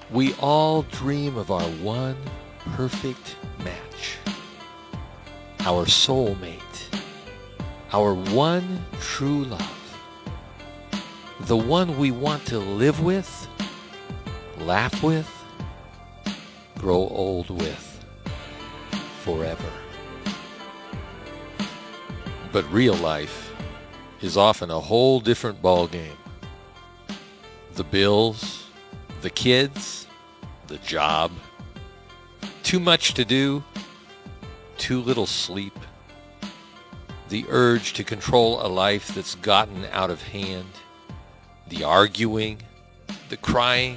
We all dream of our one perfect match, our soulmate, our one true love, the one we want to live with, laugh with, grow old with, forever. But real life is often a whole different ballgame. The bills, the kids, the job, too much to do, too little sleep, the urge to control a life that's gotten out of hand, the arguing, the crying.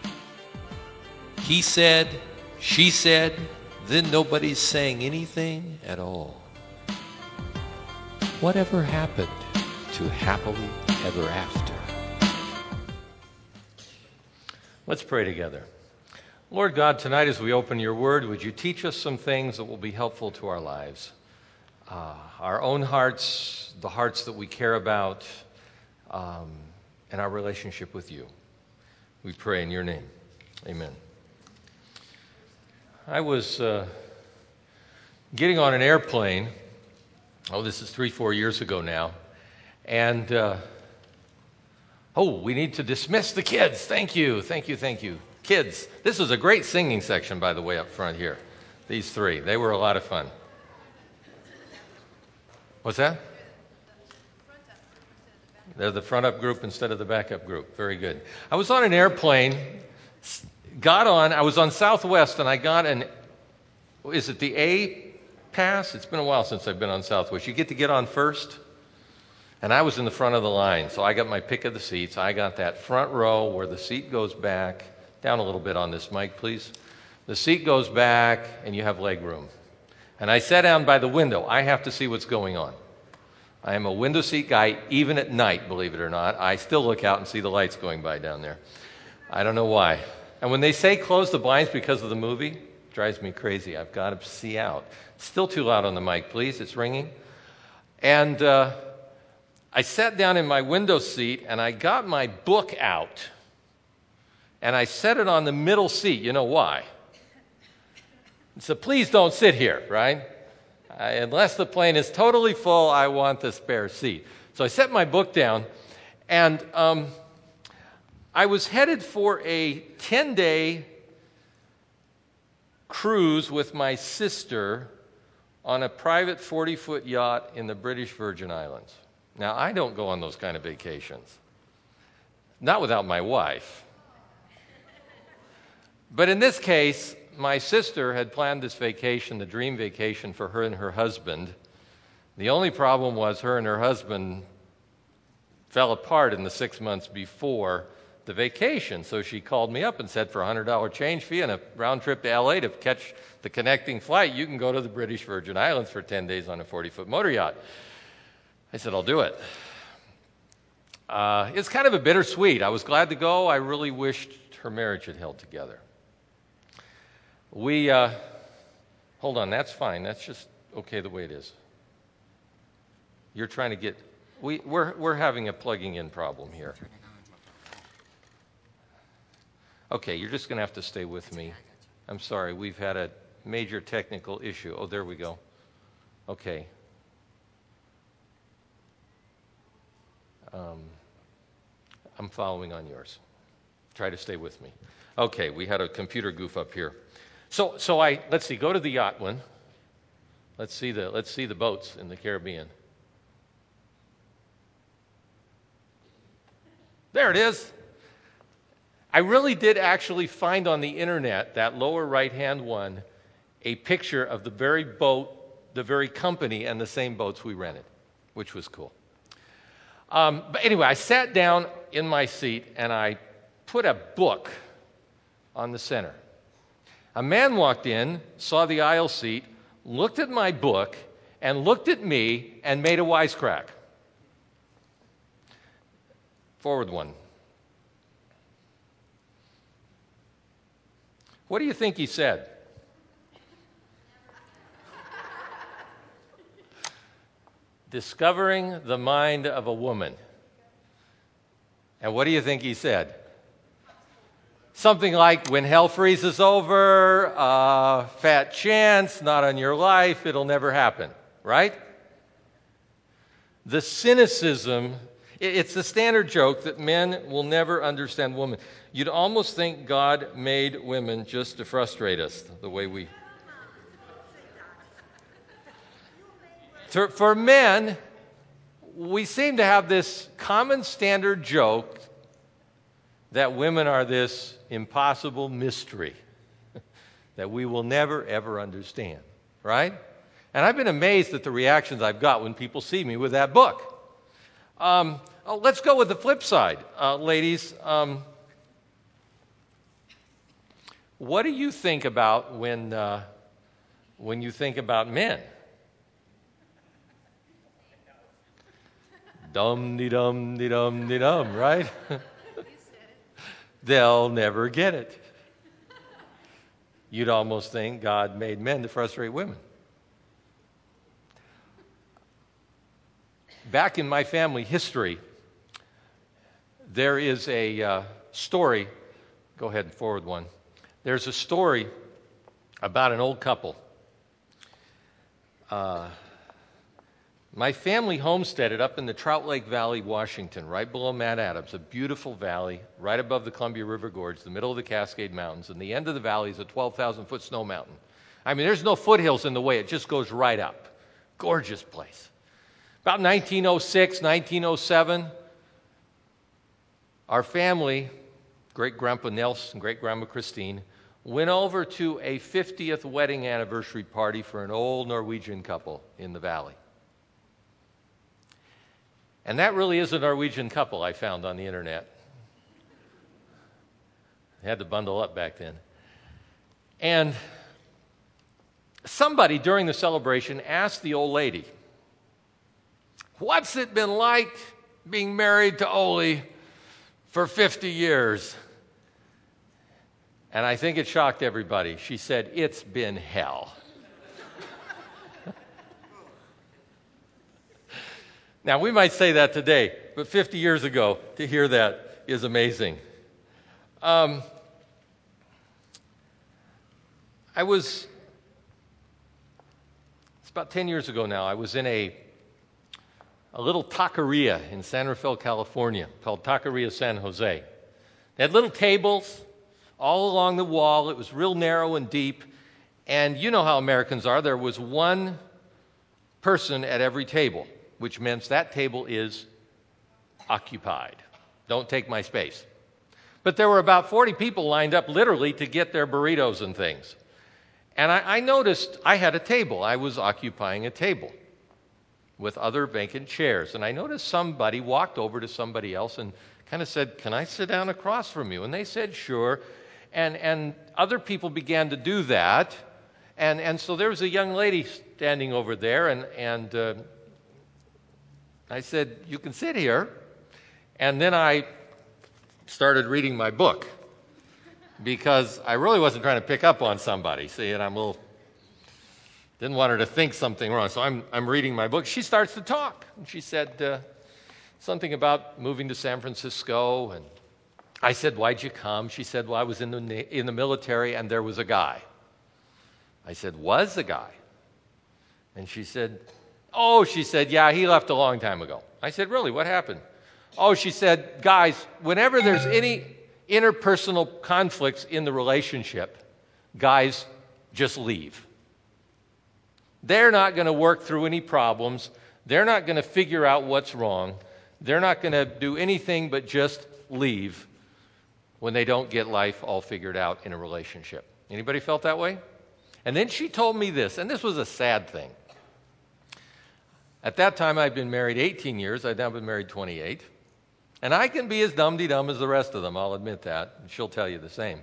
He said, she said, then nobody's saying anything at all. Whatever happened to happily ever after? Let's pray together. Lord God, tonight as we open your word, would you teach us some things that will be helpful to our lives, our own hearts, the hearts that we care about, and our relationship with you. We pray in your name. Amen. I was getting on an airplane. This is 3-4 years ago now. And, we need to dismiss the kids. Thank you. Kids. This was a great singing section, by the way, up front here. These three. They were a lot of fun. What's that? They're the front-up group instead of the back-up group. Very good. I was on an airplane, I was on Southwest, and I got is it the A pass? It's been a while since I've been on Southwest. You get to get on first, and I was in the front of the line, so I got my pick of the seats. I got that front row where the seat goes back. Down a little bit on this mic, please. The seat goes back, and you have leg room. And I sat down by the window. I have to see what's going on. I am a window seat guy, even at night, believe it or not. I still look out and see the lights going by down there. I don't know why. And when they say close the blinds because of the movie, it drives me crazy. I've got to see out. Still too loud on the mic, please. It's ringing. And I sat down in my window seat, and I got my book out, and I set it on the middle seat. You know why? So please don't sit here, right? Unless the plane is totally full, I want the spare seat. So I set my book down, and I was headed for a 10-day cruise with my sister on a private 40-foot yacht in the British Virgin Islands. Now, I don't go on those kind of vacations. Not without my wife. But in this case, my sister had planned this vacation, the dream vacation, for her and her husband. The only problem was her and her husband fell apart in the 6 months before the vacation. So she called me up and said, for a $100 change fee and a round trip to L.A. to catch the connecting flight, you can go to the British Virgin Islands for 10 days on a 40-foot motor yacht. I said, I'll do it. It's kind of a bittersweet. I was glad to go. I really wished her marriage had held together. Hold on, that's fine. That's just okay the way it is. You're trying to get, we're having a plugging in problem here. Okay, you're just going to have to stay with me. I'm sorry, we've had a major technical issue. Oh, there we go. Okay. I'm following on yours. Try to stay with me. Okay, we had a computer goof up here. So let's see, go to the yacht one. Let's see the boats in the Caribbean. There it is. I really did actually find on the internet, that lower right-hand one, a picture of the very boat, the very company, and the same boats we rented, which was cool. But anyway, I sat down in my seat, and I put a book on the center. A man walked in, saw the aisle seat, looked at my book, and looked at me and made a wisecrack. Forward one. What do you think he said? Discovering the mind of a woman. And what do you think he said? Something like, when hell freezes over, fat chance, not on your life, it'll never happen, right? The cynicism, it's the standard joke that men will never understand women. You'd almost think God made women just to frustrate us, the way we... For men, we seem to have this common standard joke that women are this impossible mystery that we will never, ever understand, right? And I've been amazed at the reactions I've got when people see me with that book. Let's go with the flip side, ladies. What do you think about when you think about men? Dum-de-dum-de-dum-de-dum, right? They'll never get it. You'd almost think God made men to frustrate women. Back in my family history, there is a story. Go ahead and forward one. There's a story about an old couple. My family homesteaded up in the Trout Lake Valley, Washington, right below Mount Adams, a beautiful valley right above the Columbia River Gorge, the middle of the Cascade Mountains, and the end of the valley is a 12,000-foot snow mountain. I mean, there's no foothills in the way. It just goes right up. Gorgeous place. About 1906, 1907, our family, great-grandpa Nelson, great-grandma Christine, went over to a 50th wedding anniversary party for an old Norwegian couple in the valley. And that really is a Norwegian couple I found on the internet. I had to bundle up back then. And somebody during the celebration asked the old lady, "What's it been like being married to Ole for 50 years?" And I think it shocked everybody. She said, "It's been hell." Now, we might say that today, but 50 years ago, to hear that is amazing. It's about 10 years ago now, I was in a little taqueria in San Rafael, California, called Taqueria San Jose. They had little tables all along the wall. It was real narrow and deep. And you know how Americans are. There was one person at every table, which means that table is occupied. Don't take my space. But there were about 40 people lined up literally to get their burritos and things. And I noticed I had a table. I was occupying a table with other vacant chairs. And I noticed somebody walked over to somebody else and kind of said, "Can I sit down across from you?" And they said, "Sure." And other people began to do that. And so there was a young lady standing over there, and I said, "You can sit here." And then I started reading my book because I really wasn't trying to pick up on somebody. See, and didn't want her to think something wrong. So I'm reading my book. She starts to talk. And she said something about moving to San Francisco. And I said, "Why'd you come?" She said, "Well, I was in the military and there was a guy." I said, "Was a guy?" And she said, "Oh," she said, "yeah, he left a long time ago." I said, "Really? What happened?" "Oh," she said, "guys, whenever there's any interpersonal conflicts in the relationship, guys just leave. They're not going to work through any problems. They're not going to figure out what's wrong. They're not going to do anything but just leave when they don't get life all figured out in a relationship." Anybody felt that way? And then she told me this, and this was a sad thing. At that time, I'd been married 18 years. I'd now been married 28. And I can be as dum-de-dum as the rest of them, I'll admit that. And she'll tell you the same.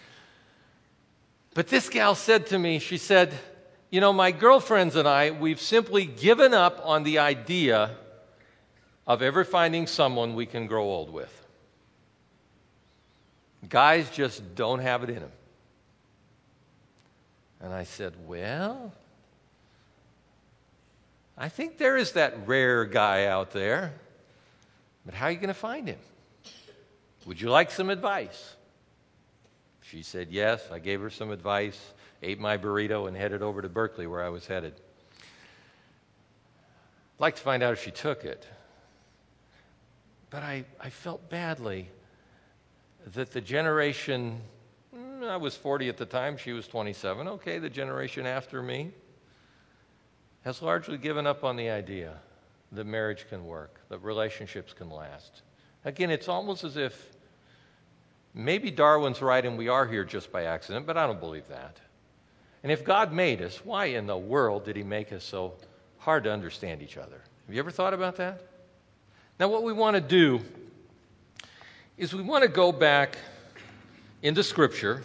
But this gal said to me, she said, "You know, my girlfriends and I, we've simply given up on the idea of ever finding someone we can grow old with. Guys just don't have it in them." And I said, "Well, I think there is that rare guy out there, but how are you going to find him? Would you like some advice?" She said yes. I gave her some advice, ate my burrito, and headed over to Berkeley where I was headed. I'd like to find out if she took it. But I felt badly that the generation, I was 40 at the time, she was 27, okay, the generation after me has largely given up on the idea that marriage can work, that relationships can last. Again, it's almost as if maybe Darwin's right and we are here just by accident, but I don't believe that. And if God made us, why in the world did he make us so hard to understand each other? Have you ever thought about that? Now, what we want to do is we want to go back into Scripture,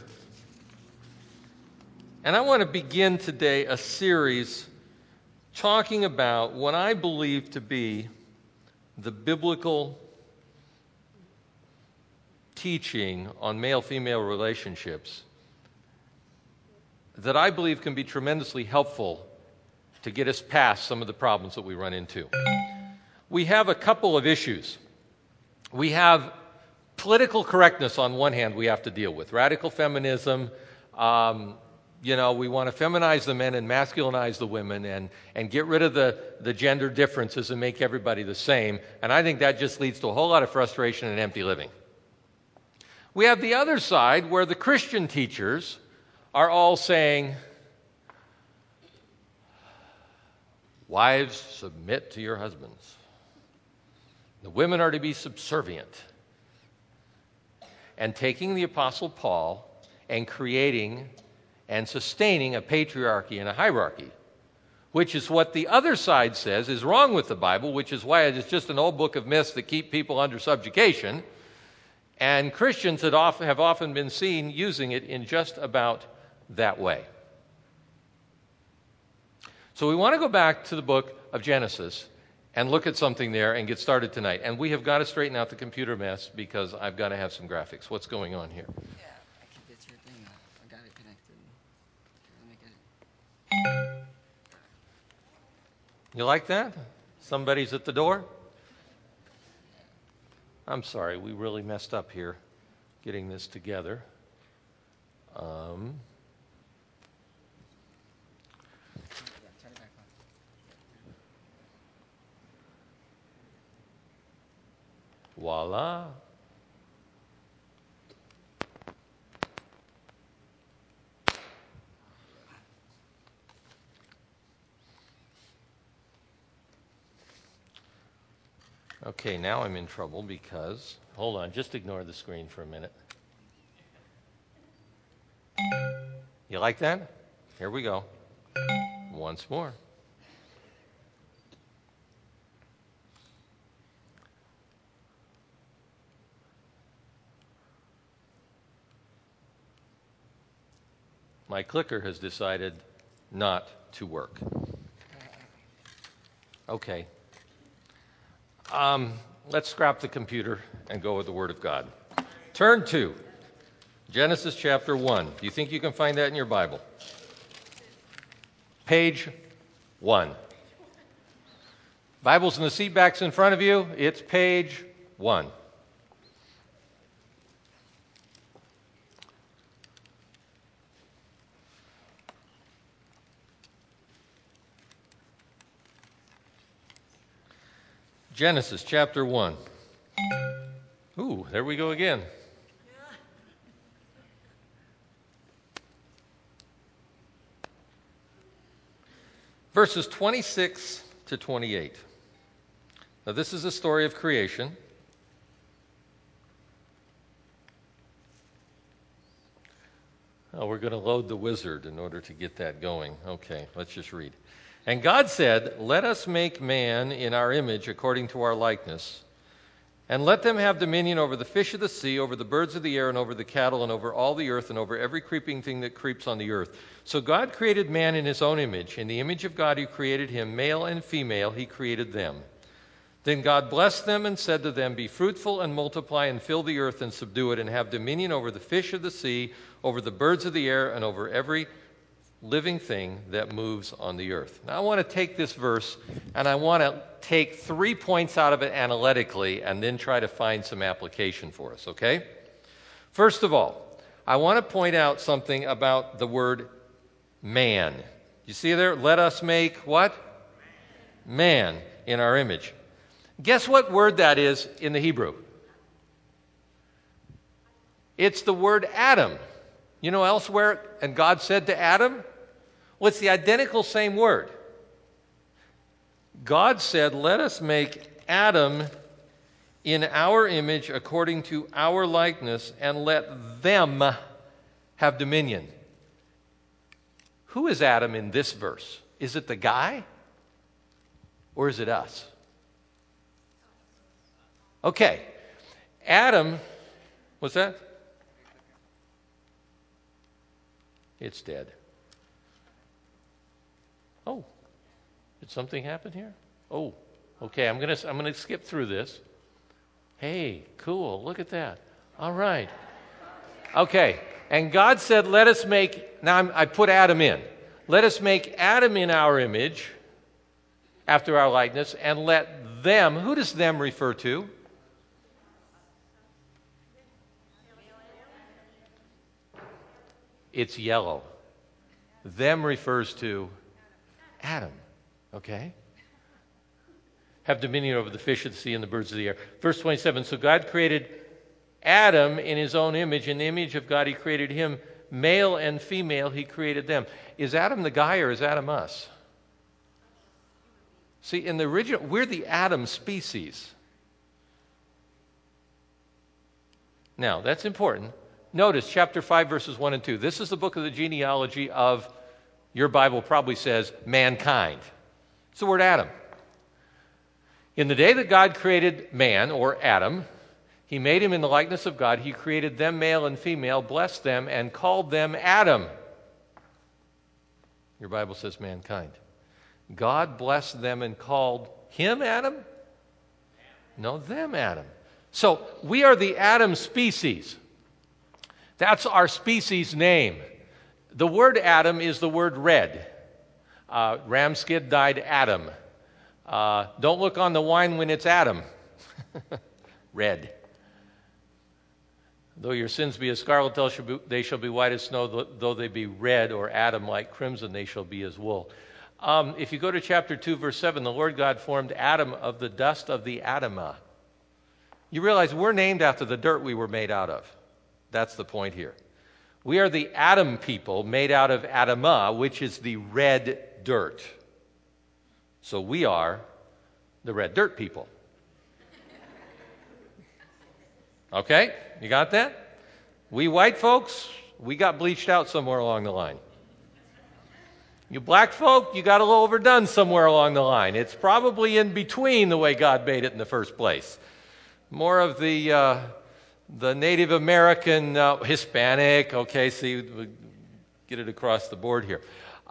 and I want to begin today a series talking about what I believe to be the biblical teaching on male-female relationships that I believe can be tremendously helpful to get us past some of the problems that we run into. We have a couple of issues. We have political correctness on one hand we have to deal with. Radical feminism, we want to feminize the men and masculinize the women and get rid of the gender differences and make everybody the same. And I think that just leads to a whole lot of frustration and empty living. We have the other side where the Christian teachers are all saying, wives, submit to your husbands. The women are to be subservient. And taking the Apostle Paul and creating and sustaining a patriarchy and a hierarchy, which is what the other side says is wrong with the Bible, which is why it is just an old book of myths that keep people under subjugation. And Christians have often been seen using it in just about that way. So we want to go back to the book of Genesis and look at something there and get started tonight. And we have got to straighten out the computer mess because I've got to have some graphics. What's going on here? Yeah, I can get your thing. I got it connected. Let me get it. You like that? Somebody's at the door? I'm sorry, we really messed up here getting this together. Yeah, turn it back on. Voila. Okay, now I'm in trouble because, hold on, just ignore the screen for a minute. You like that? Here we go. Once more. My clicker has decided not to work. Okay. Let's scrap the computer and go with the Word of God. Turn to Genesis chapter 1. Do you think you can find that in your Bible? Page 1. Bible's in the seat backs in front of you. It's page 1. Genesis chapter 1. Ooh, there we go again. Verses 26 to 28. Now, this is a story of creation. Oh, we're going to load the wizard in order to get that going. Okay, let's just read. And God said, "Let us make man in our image according to our likeness, and let them have dominion over the fish of the sea, over the birds of the air, and over the cattle, and over all the earth, and over every creeping thing that creeps on the earth." So God created man in his own image. In the image of God he created him, male and female he created them. Then God blessed them and said to them, "Be fruitful and multiply and fill the earth and subdue it, and have dominion over the fish of the sea, over the birds of the air, and over every living thing that moves on the earth." Now I want to take this verse and I want to take 3 points out of it analytically and then try to find some application for us, okay? First of all, I want to point out something about the word man. You see there? Let us make what? Man in our image. Guess what word that is in the Hebrew? It's the word Adam. You know elsewhere, and God said to Adam? Well, it's the identical same word. God said, let us make Adam in our image according to our likeness, and let them have dominion. Who is Adam in this verse? Is it the guy? Or is it us? Okay. Adam, what's that? It's dead. Oh, did something happen here? Oh, okay. I'm gonna skip through this. Hey, cool. Look at that. All right. Okay. And God said, "Let us make." Now I put Adam in. Let us make Adam in our image, after our likeness, and let them. Who does them refer to? It's yellow. Them refers to Adam. Okay? Have dominion over the fish of the sea and the birds of the air. Verse 27, so God created Adam in his own image. In the image of God, he created him. Male and female, he created them. Is Adam the guy or is Adam us? See, in the original, we're the Adam species. Now, that's important. Notice chapter 5, verses 1 and 2. This is the book of the genealogy of, your Bible probably says, mankind. It's the word Adam. In the day that God created man, or Adam, he made him in the likeness of God. He created them, male and female, blessed them, and called them Adam. Your Bible says mankind. God blessed them and called him Adam? No, them Adam. So we are the Adam species. That's our species name. The word Adam is the word red. Ramskid died Adam. Don't look on the wine when it's Adam. Red. Though your sins be as scarlet, they shall be white as snow. Though they be red or Adam like crimson, they shall be as wool. If you go to chapter 2, verse 7, the Lord God formed Adam of the dust of the Adamah. You realize we're named after the dirt we were made out of. That's the point here. We are the Adam people made out of Adamah, which is the red dirt. So we are the red dirt people. Okay? You got that? We white folks, we got bleached out somewhere along the line. You black folk, you got a little overdone somewhere along the line. It's probably in between the way God made it in the first place. More of the Native American, Hispanic, okay, see, we get it across the board here.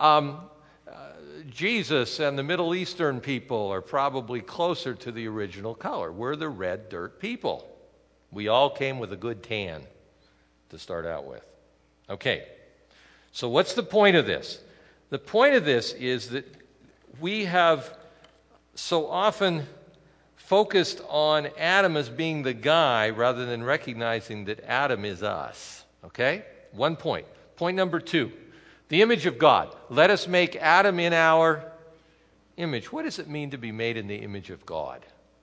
Jesus and the Middle Eastern people are probably closer to the original color. We're the red dirt people. We all came with a good tan to start out with. Okay, so what's the point of this? The point of this is that we have so often focused on Adam as being the guy rather than recognizing that Adam is us. Okay? One point. Point number 2. The image of God. Let us make Adam in our image. What does it mean to be made in the image of God?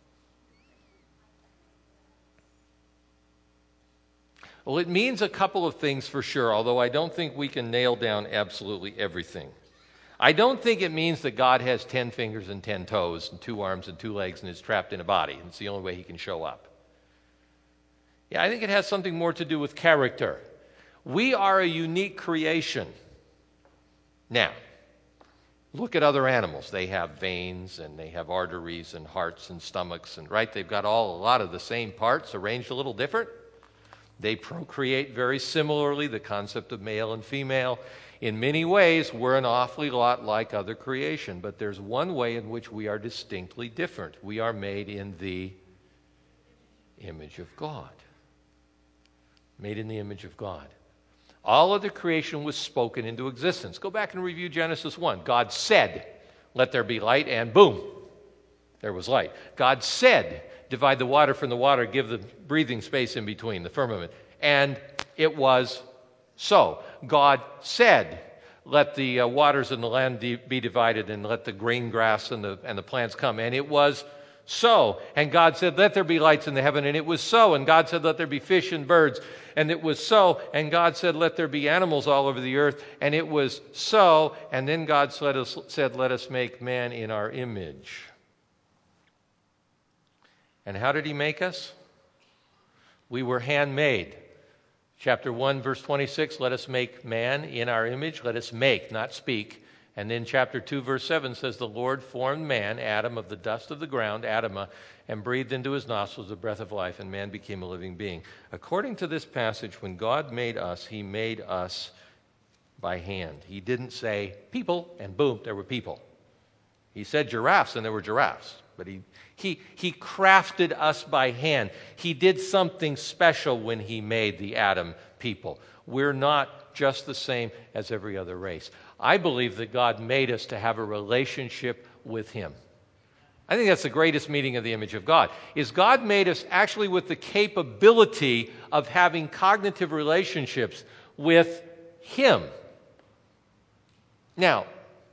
Well, it means a couple of things for sure, although I don't think we can nail down absolutely everything. I don't think it means that God has 10 fingers and 10 toes and 2 arms and 2 legs and is trapped in a body. It's the only way he can show up. Yeah, I think it has something more to do with character. We are a unique creation. Now, look at other animals. They have veins and they have arteries and hearts and stomachs, and right, they've got a lot of the same parts arranged a little different. They procreate very similarly, the concept of male and female. In many ways, we're an awfully lot like other creation, but there's one way in which we are distinctly different. We are made in the image of God. Made in the image of God. All other creation was spoken into existence. Go back and review Genesis 1. God said, let there be light, and boom, there was light. God said, divide the water from the water, give the breathing space in between, the firmament. And it was So, God said, let the waters and the land be divided, and let the green grass and the plants come. And it was so. And God said, let there be lights in the heaven. And it was so. And God said, let there be fish and birds. And it was so. And God said, let there be animals all over the earth. And it was so. And then God said, let us make man in our image. And how did he make us? We were handmade. Chapter 1, verse 26, let us make man in our image. Let us make, not speak. And then chapter 2, verse 7 says, the Lord formed man, Adam, of the dust of the ground, Adamah, and breathed into his nostrils the breath of life, and man became a living being. According to this passage, when God made us, he made us by hand. He didn't say people, and boom, there were people. He said giraffes, and there were giraffes. But he crafted us by hand. He did something special when he made the Adam people. We're not just the same as every other race. I believe that God made us to have a relationship with him. I think that's the greatest meaning of the image of God, is God made us actually with the capability of having cognitive relationships with him. Now,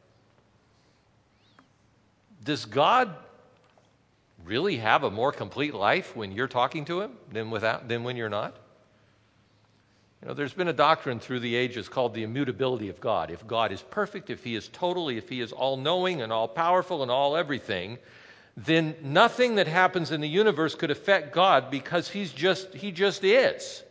does God really have a more complete life when you're talking to him than when you're not? You know, there's been a doctrine through the ages called the immutability of God. If God is perfect, if he is all-knowing and all-powerful and all-everything, then nothing that happens in the universe could affect God because he just is.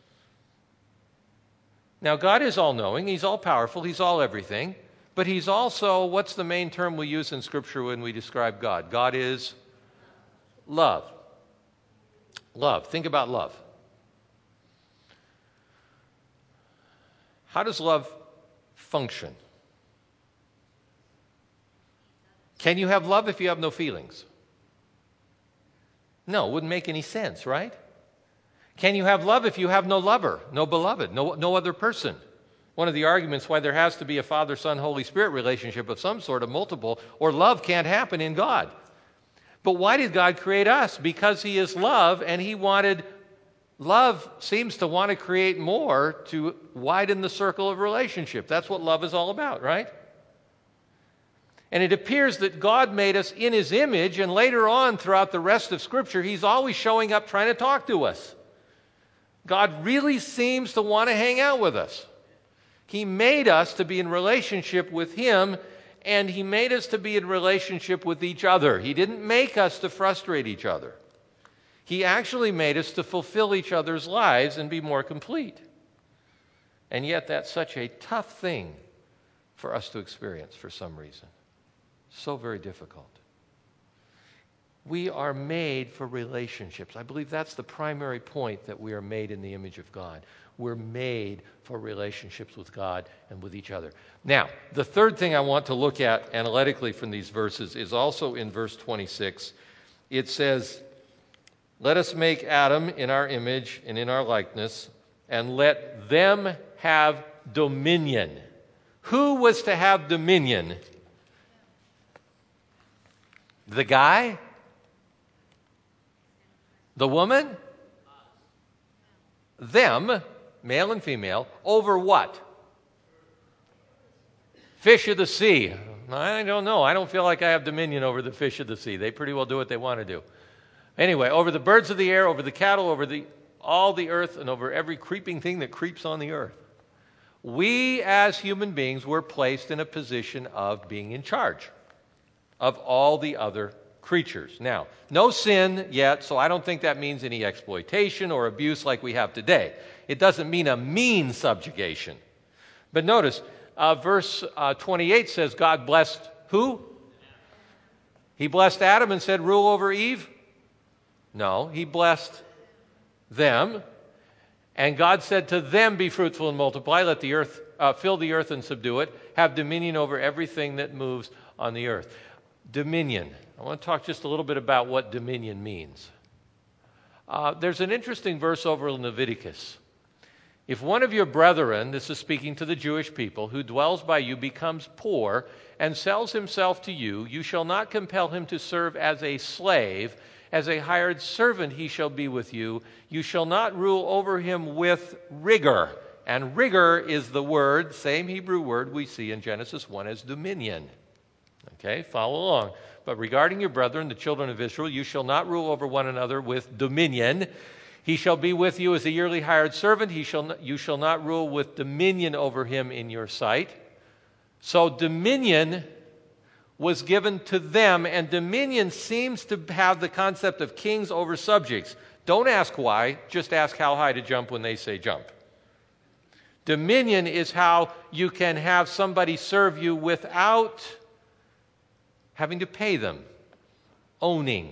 Now, God is all-knowing, he's all-powerful, he's all-everything, but he's also, what's the main term we use in Scripture when we describe God? God is love. Love. Think about love. How does love function? Can you have love if you have no feelings? No, it wouldn't make any sense, right? Can you have love if you have no lover, no beloved, no other person? One of the arguments why there has to be a Father, Son, Holy Spirit relationship of some sort, of multiple, or love can't happen in God. But why did God create us? Because he is love, and love seems to want to create more to widen the circle of relationship. That's what love is all about, right? And it appears that God made us in his image, and later on throughout the rest of Scripture, he's always showing up trying to talk to us. God really seems to want to hang out with us. He made us to be in relationship with him, and he made us to be in relationship with each other. He didn't make us to frustrate each other. He actually made us to fulfill each other's lives and be more complete. And yet that's such a tough thing for us to experience for some reason. So very difficult. We are made for relationships. I believe that's the primary point, that we are made in the image of God. We're made for relationships with God and with each other. Now, the third thing I want to look at analytically from these verses is also in verse 26. It says, let us make Adam in our image and in our likeness, and let them have dominion. Who was to have dominion? The guy? The woman? Them, male and female, over what? Fish of the sea. I don't know. I don't feel like I have dominion over the fish of the sea. They pretty well do what they want to do. Anyway, over the birds of the air, over the cattle, over all the earth, and over every creeping thing that creeps on the earth. We as human beings were placed in a position of being in charge of all the other creatures. Now, no sin yet, so I don't think that means any exploitation or abuse like we have today. It doesn't mean a mean subjugation. But notice, verse 28 says God blessed who? He blessed Adam and said, rule over Eve? No, he blessed them. And God said to them, be fruitful and multiply, let the earth, fill the earth and subdue it, have dominion over everything that moves on the earth. Dominion. I want to talk just a little bit about what dominion means. There's an interesting verse over in Leviticus. If one of your brethren, this is speaking to the Jewish people, who dwells by you becomes poor and sells himself to you, you shall not compel him to serve as a slave. As a hired servant he shall be with you. You shall not rule over him with rigor. And rigor is the word, same Hebrew word we see in Genesis 1 as dominion. Okay, follow along. But regarding your brethren, the children of Israel, you shall not rule over one another with dominion. He shall be with you as a yearly hired servant. You shall not rule with dominion over him in your sight. So dominion was given to them, and dominion seems to have the concept of kings over subjects. Don't ask why, just ask how high to jump when they say jump. Dominion is how you can have somebody serve you without having to pay them, owning.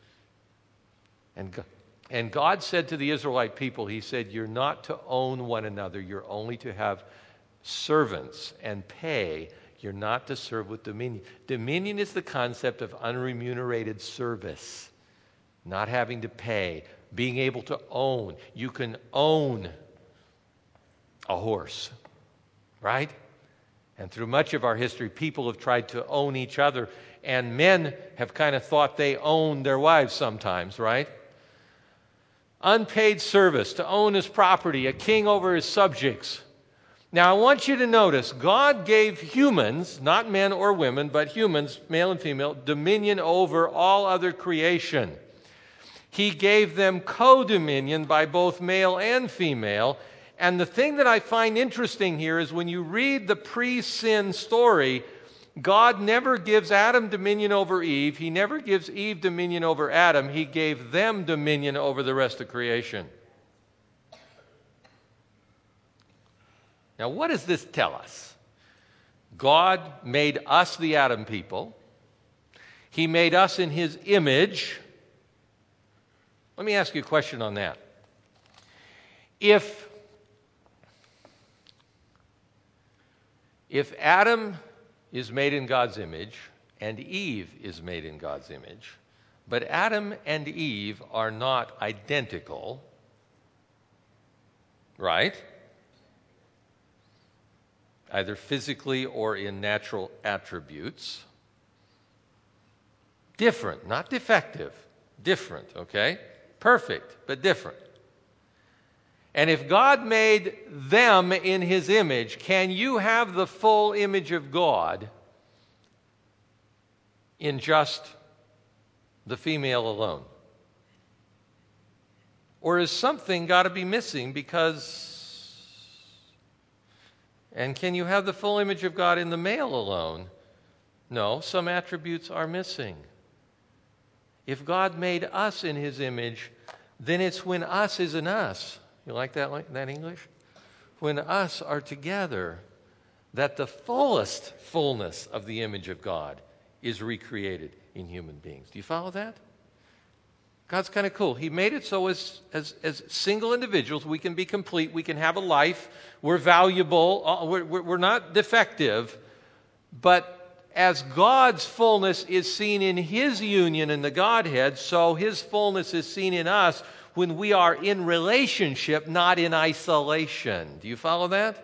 And God said to the Israelite people, he said, you're not to own one another, you're only to have servants and pay. You're not to serve with dominion. Dominion is the concept of unremunerated service, not having to pay, being able to own. You can own a horse, right? And through much of our history, people have tried to own each other, and men have kind of thought they owned their wives sometimes, right? Unpaid service, to own his property, a king over his subjects. Now, I want you to notice, God gave humans, not men or women, but humans, male and female, dominion over all other creation. He gave them co-dominion by both male and female. And the thing that I find interesting here is when you read the pre-sin story, God never gives Adam dominion over Eve. He never gives Eve dominion over Adam. He gave them dominion over the rest of creation. Now, what does this tell us? God made us the Adam people. He made us in his image. Let me ask you a question on that. If Adam is made in God's image and Eve is made in God's image, but Adam and Eve are not identical, right? Either physically or in natural attributes. Different, not defective. Different, okay? Perfect, but different. And if God made them in his image, can you have the full image of God in just the female alone? Or is something got to be missing because... And can you have the full image of God in the male alone? No, some attributes are missing. If God made us in his image, then it's when us is in us. You like that English? When us are together, that the fullness of the image of God is recreated in human beings. Do you follow that? God's kind of cool. He made it so as single individuals, we can be complete, we can have a life, we're valuable, we're not defective, but as God's fullness is seen in his union in the Godhead, so his fullness is seen in us when we are in relationship, not in isolation. Do you follow that?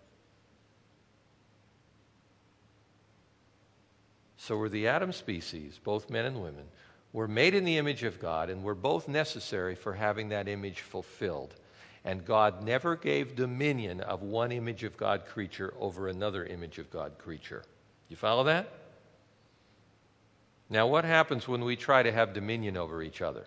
So we're the Adam species, both men and women. We're made in the image of God, and we're both necessary for having that image fulfilled. And God never gave dominion of one image of God creature over another image of God creature. You follow that? Now, what happens when we try to have dominion over each other?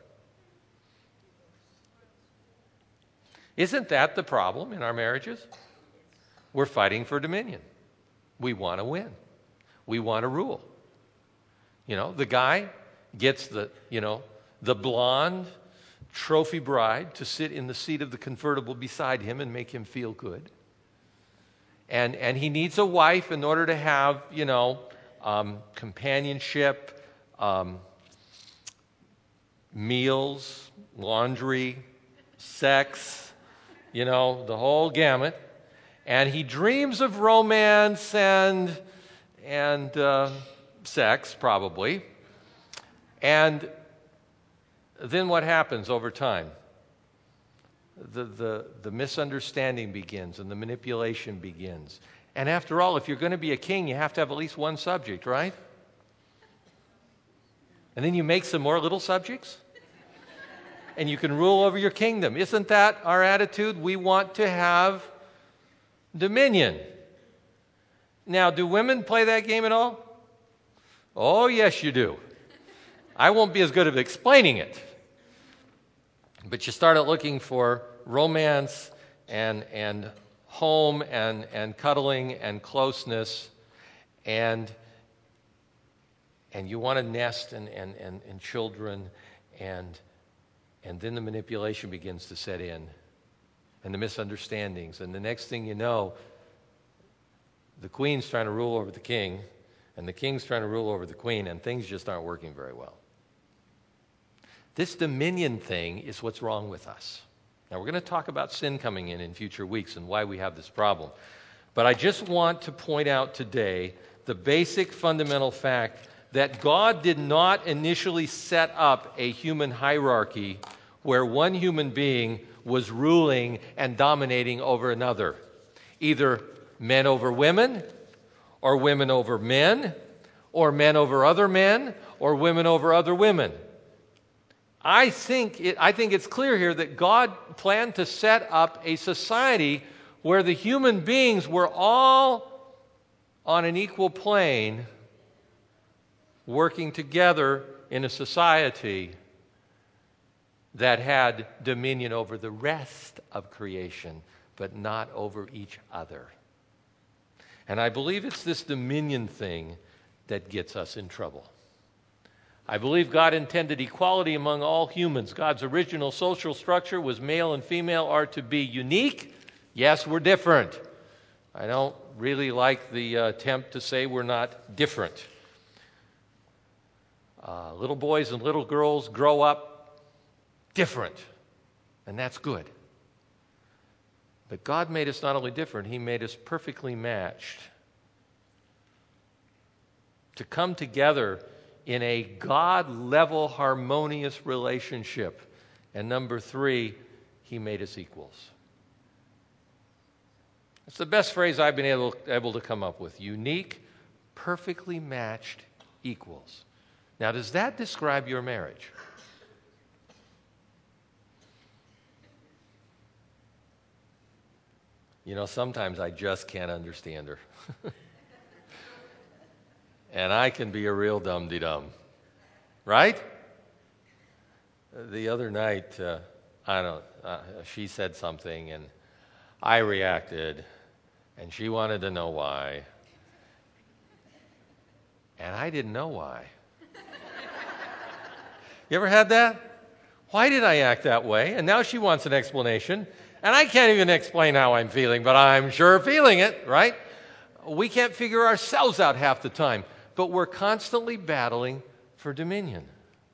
Isn't that the problem in our marriages? We're fighting for dominion. We want to win. We want to rule. You know, the guy gets the blonde trophy bride to sit in the seat of the convertible beside him and make him feel good. And he needs a wife in order to have, companionship, meals, laundry, sex, the whole gamut. And he dreams of romance and sex, probably. And then what happens over time? The misunderstanding begins and the manipulation begins. And after all, if you're going to be a king, you have to have at least one subject, right? And then you make some more little subjects, and you can rule over your kingdom. Isn't that our attitude? We want to have Dominion. Now, do women play that game at all? Oh, yes, you do. I won't be as good at explaining it. But you started looking for romance and home and cuddling and closeness, and you want to nest and children, and then the manipulation begins to set in, and the misunderstandings, and the next thing you know, the queen's trying to rule over the king, and the king's trying to rule over the queen, and things just aren't working very well. This dominion thing is what's wrong with us. Now, we're going to talk about sin coming in future weeks and why we have this problem. But I just want to point out today the basic fundamental fact that God did not initially set up a human hierarchy where one human being was ruling and dominating over another. Either men over women, or women over men, or men over other men, or women over other women. I think it's clear here that God planned to set up a society where the human beings were all on an equal plane, working together in a society that had dominion over the rest of creation, but not over each other. And I believe it's this dominion thing that gets us in trouble. I believe God intended equality among all humans. God's original social structure was male and female are to be unique. Yes, we're different. I don't really like the attempt to say we're not different. Little boys and little girls grow up different, and that's good. But God made us not only different, He made us perfectly matched to come together in a God-level harmonious relationship. And number 3, He made us equals. It's the best phrase I've been able to come up with. Unique, perfectly matched equals. Now, does that describe your marriage? You know, sometimes I just can't understand her. And I can be a real dum-de-dum. Right? The other night, she said something, and I reacted, and she wanted to know why. And I didn't know why. You ever had that? Why did I act that way? And now she wants an explanation. And I can't even explain how I'm feeling, but I'm sure feeling it, right? We can't figure ourselves out half the time, but we're constantly battling for dominion.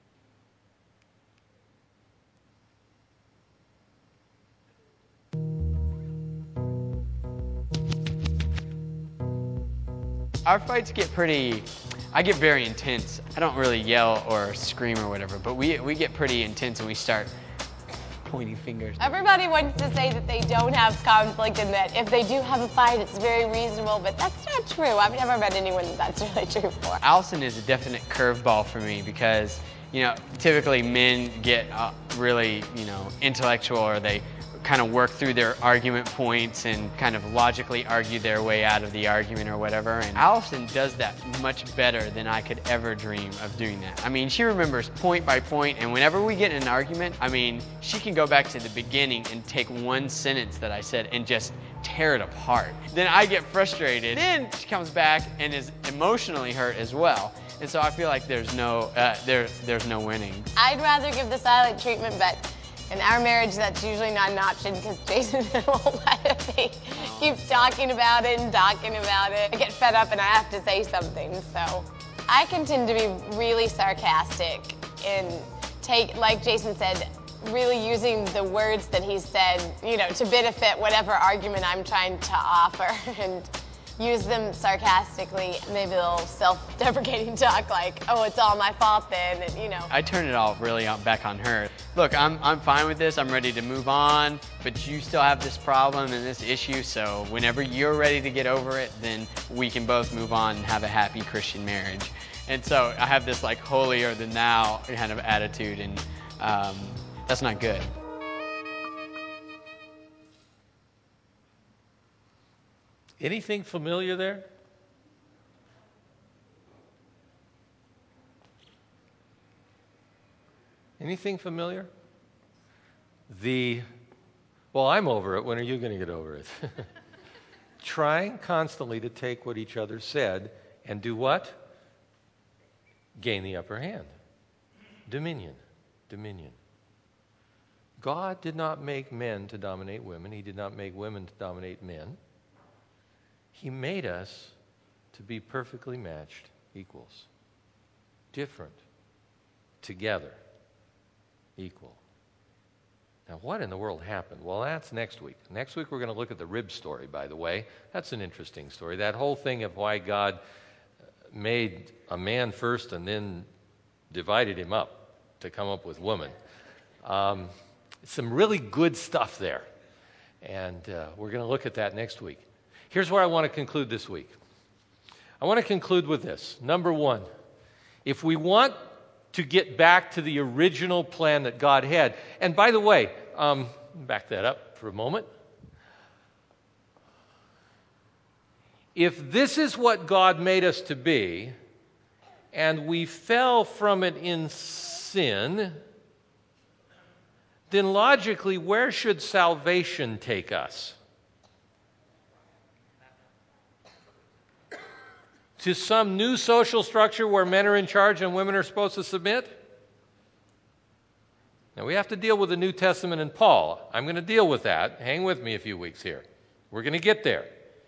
Our fights get I get very intense. I don't really yell or scream or whatever, but we get pretty intense and we start pointing fingers. Everybody wants to say that they don't have conflict and that if they do have a fight, it's very reasonable, but that's not true. I've never met anyone that's really true for. Allison is a definite curveball for me because, typically men get really, intellectual, or they kind of work through their argument points and kind of logically argue their way out of the argument or whatever. And Allison does that much better than I could ever dream of doing that. I mean, she remembers point by point, and whenever we get in an argument, she can go back to the beginning and take one sentence that I said and just tear it apart. Then I get frustrated. Then she comes back and is emotionally hurt as well. And so I feel like there's no winning. I'd rather give the silent treatment, but in our marriage, that's usually not an option because Jason won't let it be. Keeps talking about it and talking about it. I get fed up and I have to say something, so. I can tend to be really sarcastic and like Jason said, really using the words that he said, to benefit whatever argument I'm trying to offer, and use them sarcastically, maybe a little self-deprecating talk like, oh, it's all my fault then, and I turn it all really back on her. Look, I'm fine with this, I'm ready to move on, but you still have this problem and this issue, so whenever you're ready to get over it, then we can both move on and have a happy Christian marriage. And so I have this holier than thou kind of attitude, and that's not good. Anything familiar there? Anything familiar? Well, I'm over it. When are you going to get over it? Trying constantly to take what each other said and do what? Gain the upper hand. Dominion. Dominion. God did not make men to dominate women. He did not make women to dominate men. He made us to be perfectly matched equals. Different. Together. Equal. Now, what in the world happened? Well, that's next week. Next week, we're going to look at the rib story, by the way. That's an interesting story. That whole thing of why God made a man first and then divided him up to come up with woman. Some really good stuff there. And we're going to look at that next week. Here's where I want to conclude this week. I want to conclude with this. Number one, if we want to get back to the original plan that God had, and by the way, back that up for a moment. If this is what God made us to be, and we fell from it in sin, then logically, where should salvation take us? To some new social structure where men are in charge and women are supposed to submit? Now, we have to deal with the New Testament and Paul. I'm going to deal with that. Hang with me a few weeks here. We're going to get there.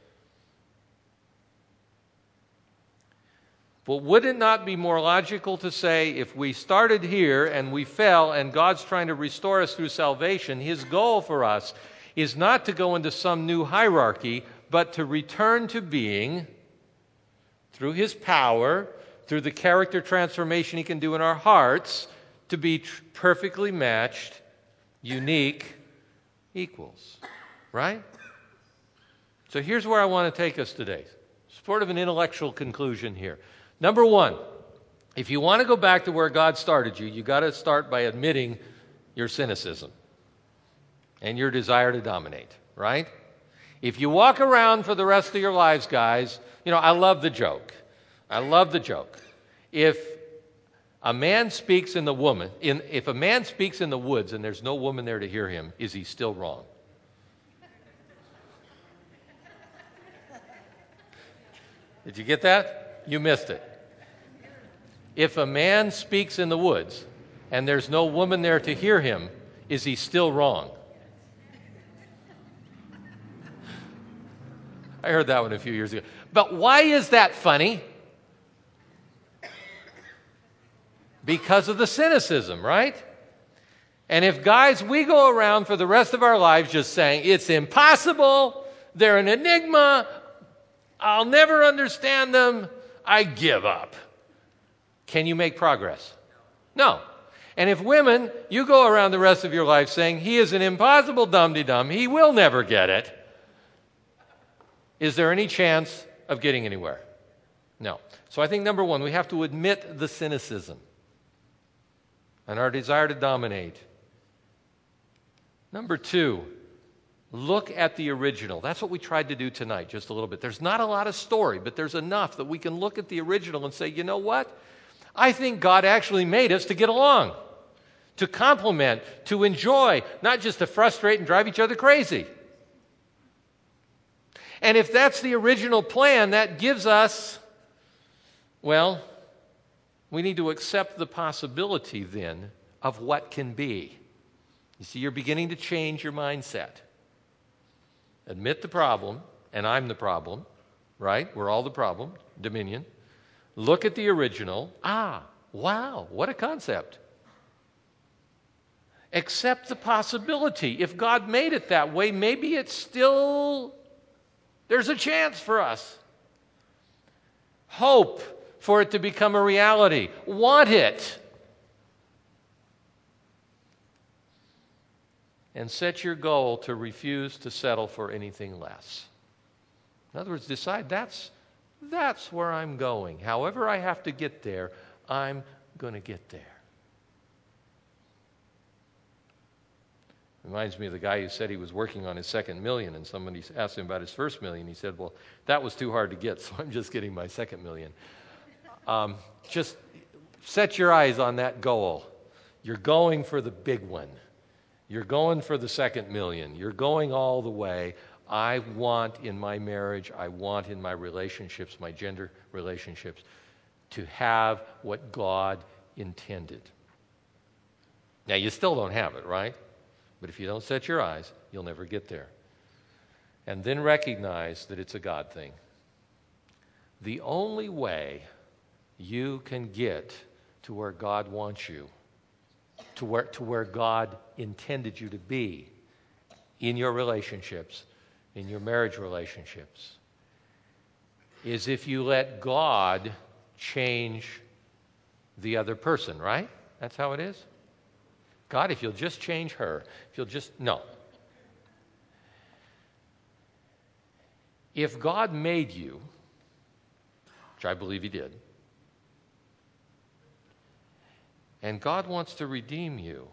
But would it not be more logical to say if we started here and we fell and God's trying to restore us through salvation, His goal for us is not to go into some new hierarchy, but to return to being, through His power, through the character transformation He can do in our hearts, to be perfectly matched, unique equals. Right? So here's where I want to take us today. Sort of an intellectual conclusion here. Number one, if you want to go back to where God started you, you've got to start by admitting your cynicism and your desire to dominate, right? If you walk around for the rest of your lives, guys, I love the joke. I love the joke. If a man speaks in the woods and there's no woman there to hear him, is he still wrong? Did you get that? You missed it. If a man speaks in the woods and there's no woman there to hear him, is he still wrong? I heard that one a few years ago. But why is that funny? Because of the cynicism, right? And if guys, we go around for the rest of our lives just saying, it's impossible, they're an enigma, I'll never understand them, I give up. Can you make progress? No. And if women, you go around the rest of your life saying, he is an impossible dum-de-dum, he will never get it, is there any chance of getting anywhere? No. So I think number one, we have to admit the cynicism and our desire to dominate. Number two, look at the original. That's what we tried to do tonight, just a little bit. There's not a lot of story, but there's enough that we can look at the original and say, you know what? I think God actually made us to get along, to complement, to enjoy, not just to frustrate and drive each other crazy. And if that's the original plan, that gives us, well, we need to accept the possibility then of what can be. You see, you're beginning to change your mindset. Admit the problem, and I'm the problem, right? We're all the problem, dominion. Look at the original. Wow, what a concept. Accept the possibility. If God made it that way, maybe it's still, there's a chance for us. Hope for it to become a reality. Want it. And set your goal to refuse to settle for anything less. In other words, decide that's where I'm going. However I have to get there, I'm going to get there. Reminds me of the guy who said he was working on his second million, and somebody asked him about his first million. He said, well, that was too hard to get, so I'm just getting my second million. Just set your eyes on that goal. You're going for the big one. You're going for the second million. You're going all the way. I want in my marriage, I want in my relationships, my gender relationships, to have what God intended. Now, you still don't have it, right? But if you don't set your eyes, you'll never get there. And then recognize that it's a God thing. The only way you can get to where God wants you, to where God intended you to be in your relationships, in your marriage relationships, is if you let God change the other person, right? That's how it is. God, if you'll just change her, if you'll just, no. If God made you, which I believe He did, and God wants to redeem you,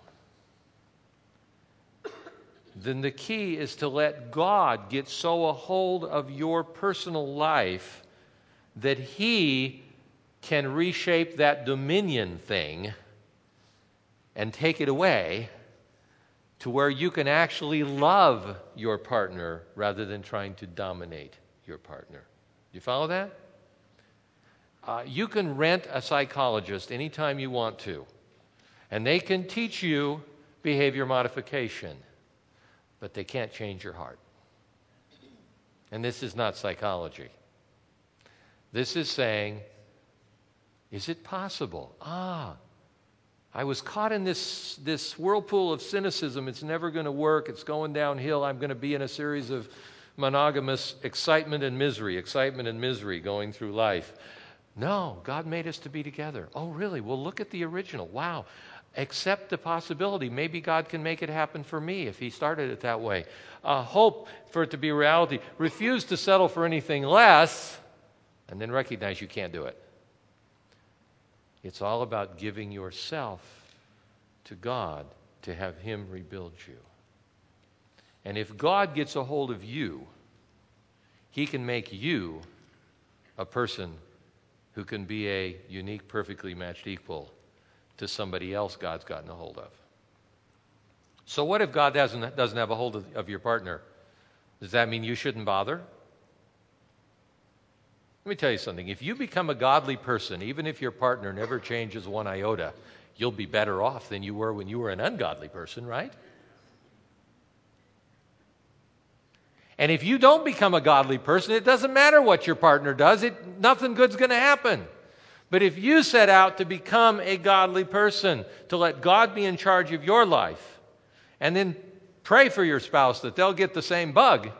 then the key is to let God get so a hold of your personal life that He can reshape that dominion thing and take it away to where you can actually love your partner rather than trying to dominate your partner. Do you follow that? You can rent a psychologist anytime you want to, and they can teach you behavior modification, but they can't change your heart. And this is not psychology. This is saying, is it possible? I was caught in this whirlpool of cynicism. It's never going to work. It's going downhill. I'm going to be in a series of monogamous excitement and misery going through life. No, God made us to be together. Oh, really? Well, look at the original. Wow. Accept the possibility. Maybe God can make it happen for me if He started it that way. Hope for it to be reality. Refuse to settle for anything less, and then recognize you can't do it. It's all about giving yourself to God to have Him rebuild you. And if God gets a hold of you, He can make you a person who can be a unique, perfectly matched equal to somebody else God's gotten a hold of. So what if God doesn't have a hold of your partner? Does that mean you shouldn't bother? Let me tell you something. If you become a godly person, even if your partner never changes one iota, you'll be better off than you were when you were an ungodly person, right? And if you don't become a godly person, it doesn't matter what your partner does. Nothing good's going to happen. But if you set out to become a godly person, to let God be in charge of your life, and then pray for your spouse that they'll get the same bug,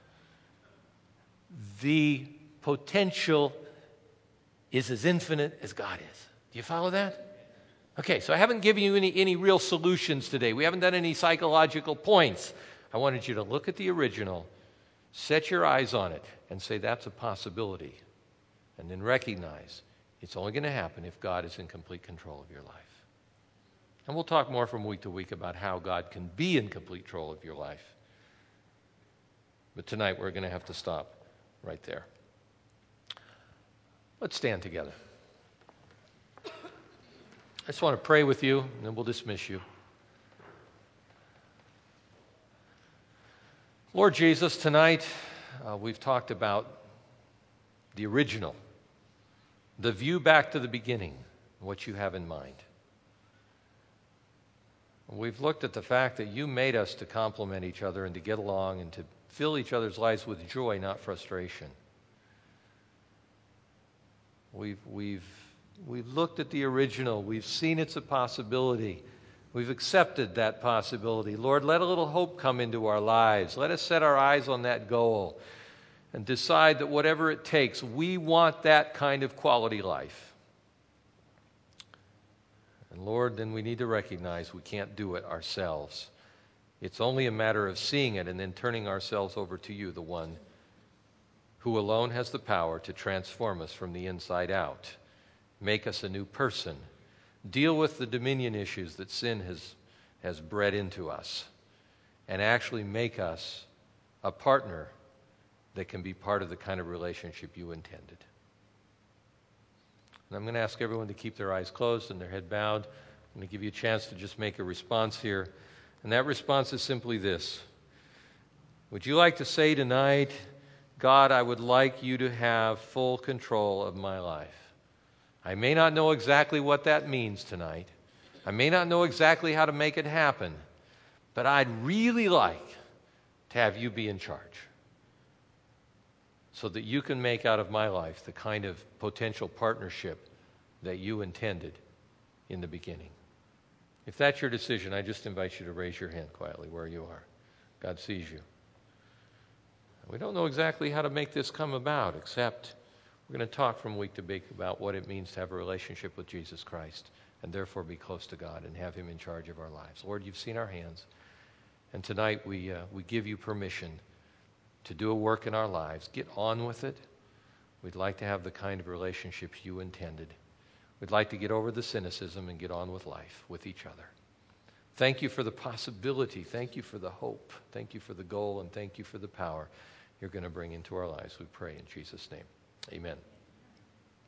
the potential is as infinite as God is. Do you follow that? Okay, so I haven't given you any real solutions today. We haven't done any psychological points. I wanted you to look at the original, set your eyes on it, and say that's a possibility. And then recognize it's only going to happen if God is in complete control of your life. And we'll talk more from week to week about how God can be in complete control of your life. But tonight we're going to have to stop right there. Let's stand together. I just want to pray with you, and then we'll dismiss you. Lord Jesus, tonight we've talked about the original, the view back to the beginning, what you have in mind. We've looked at the fact that you made us to complement each other and to get along and to fill each other's lives with joy, not frustration. We've looked at the original. We've seen it's a possibility. We've accepted that possibility. Lord, let a little hope come into our lives. Let us set our eyes on that goal and decide that whatever it takes, we want that kind of quality life. And Lord, then we need to recognize we can't do it ourselves. It's only a matter of seeing it and then turning ourselves over to you, the one who alone has the power to transform us from the inside out, make us a new person, deal with the dominion issues that sin has bred into us, and actually make us a partner that can be part of the kind of relationship you intended. And I'm going to ask everyone to keep their eyes closed and their head bowed. I'm going to give you a chance to just make a response here. And that response is simply this. Would you like to say tonight, God, I would like you to have full control of my life? I may not know exactly what that means tonight. I may not know exactly how to make it happen, but I'd really like to have you be in charge so that you can make out of my life the kind of potential partnership that you intended in the beginning. If that's your decision, I just invite you to raise your hand quietly where you are. God sees you. We don't know exactly how to make this come about, except we're going to talk from week to week about what it means to have a relationship with Jesus Christ and therefore be close to God and have Him in charge of our lives. Lord, you've seen our hands, and tonight we give you permission to do a work in our lives. Get on with it. We'd like to have the kind of relationships you intended. We'd like to get over the cynicism and get on with life with each other. Thank you for the possibility. Thank you for the hope. Thank you for the goal, and thank you for the power you're going to bring into our lives. We pray in Jesus' name. Amen.